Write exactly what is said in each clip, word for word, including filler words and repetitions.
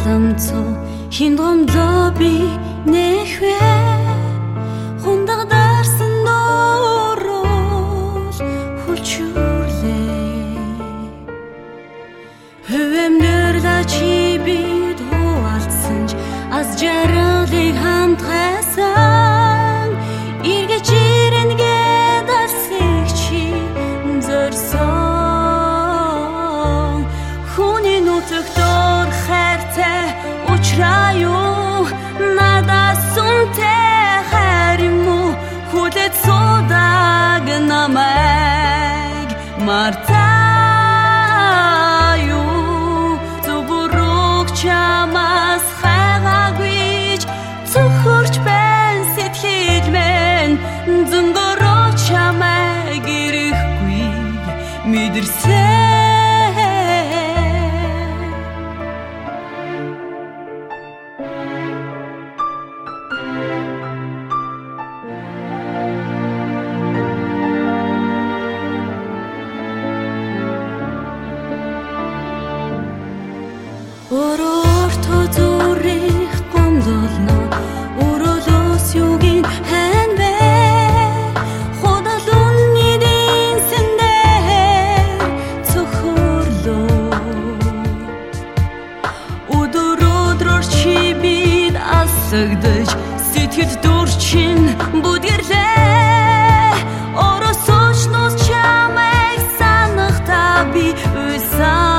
ламцоо хиндгомдоо би нэхвэ хундаг дарсан дөрөөл хүлчүрлээ хөвөмдөр лачи би дуалцсанж аз жаргалыг хамтгасан эргэж ирэнгэ дасыг чи зорсон хүний нутагтор хайртай учраю надаас үнэтэй хайрын муу хүлэт судаг намайг мартаю зүбүрөг чамаас хайгаагүйч цохорч байн сэтгэл мэн зөнгөрөө чамайг ирэхгүй мэдэрсэн Орорто зүрх гомдолно өрөөлөөс юугийн хэн бэ Ходолонны дэнсэндээр цохорлоо Өдөр өдрөөр чи бид асагдаж сэтгэл дурчин бүдгэрлээ Оросоч нус чамайг санахта би уйсан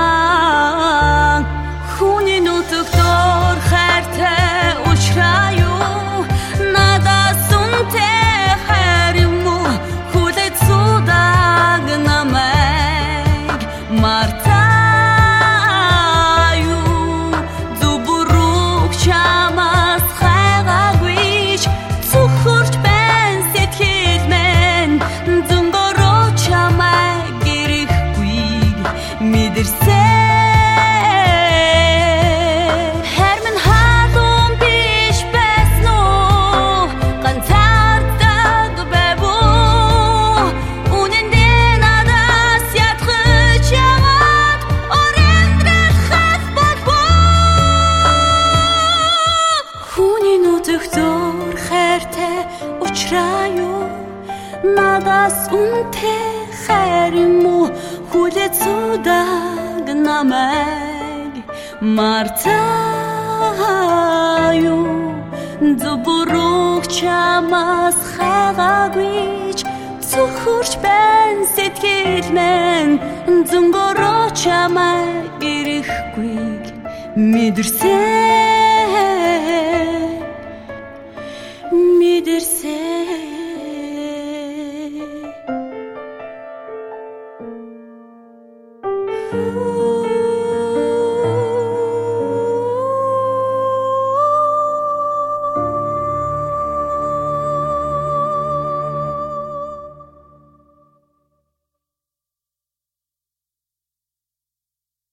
Надаас үнэтэй хайрын муу хүлэт судаг намайг мартаю зүбүрөг чамаас хайгаагүйч цохорч байн сэтгэл мэн зөнгөрөө чамайг ирэхгүй мэдэрсэн